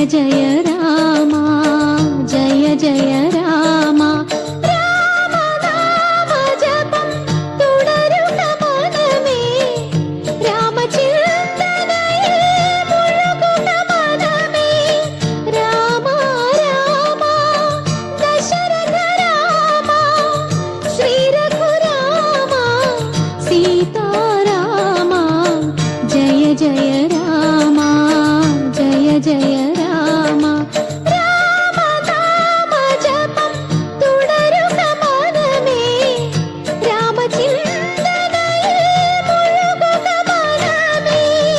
जय राम जय जय राम राम नाम जपं തുടരുക മനമേ രാമചിന്തനയിൽ മുഴുകുക മനമേ രാമ രാമ ദശരഥ രാമ ശ്രീരഘുരാമ സീതാരാമ ജയ ജയ രാമ ജയ ജയ രാമ രാമ നാമ ജപം തുടരുക മനമേ രാമചിന്തനയിൽ മുഴുകുക മനമേ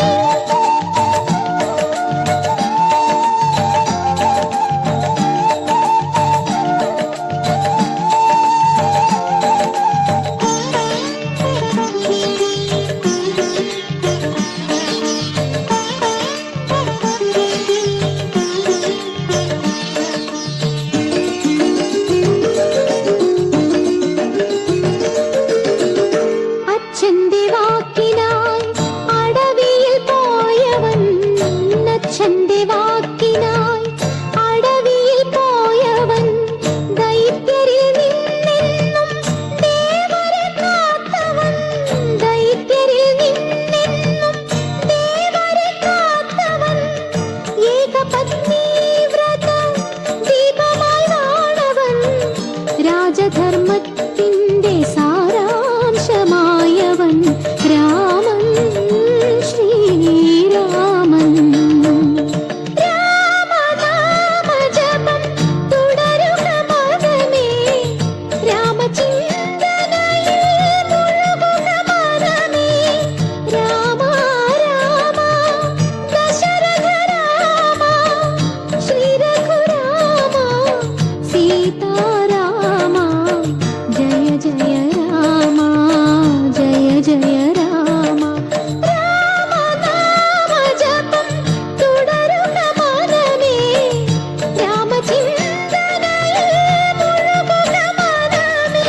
അച്ഛന്റെ വാക്കിനായി അടവിയിൽ പോയവൻ അച്ഛന്റെ വാക്കിനായി അടവിയിൽ പോയവൻ ദൈത്യരിൽ നിന്നെന്നും ദേവരെ കാത്തവൻ ദൈത്യരിൽ നിന്നെന്നും ദേവരെ കാത്തവൻ ഏകപത്നി വ്രത ദീപമായി വാണവൻ രാജധർമ്മത്തിന്റെ സാരാംശമായവൻ രാമൻ ശ്രീരാമൻ രാമനാമ ജപം തുടരുക മനമേ രാമചിന്തനയിൽ മുഴുകുക മനമേ രാമ രാമ ദശരഥ രാമ ശ്രീരഘുരാമ സീതാരാമ ജയ ജയ രാമ ജയ ജയ രാമ രാമ നാമ ജപം തുടരുക മനമേ രാമചിന്തനയിൽ മുഴുകുക മനമേ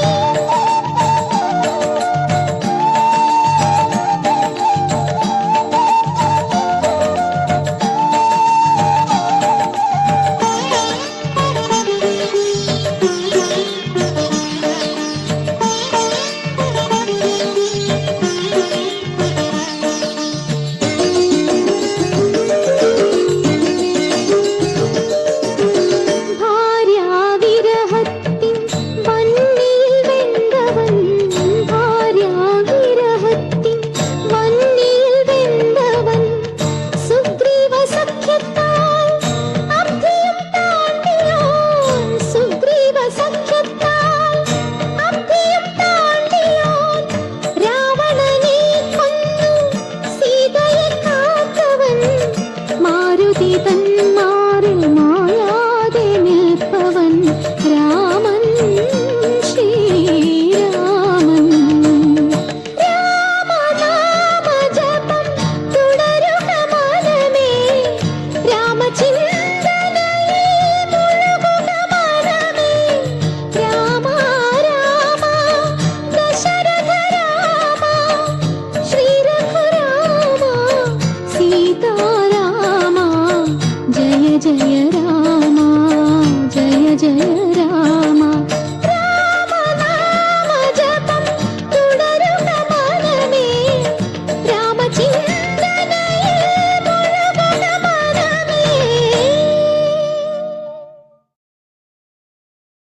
ഭാര്യാവിരഹത്തിൻ വന്നിയിൽ വെന്തവൻ ഭാര്യാവിരഹത്തിൻ വന്നിയിൽ വെന്തവൻ സുഗ്രീവ സഖ്യത്താൽ അബ്ധിയും താണ്ടിയോൻ സുഗ്രീവ സഖ്യത്താൽ അബ്ധിയും താണ്ടിയോൻ രാവണനെ കൊന്നു സീതയെ കാത്തവൻ മാരുതി തൻ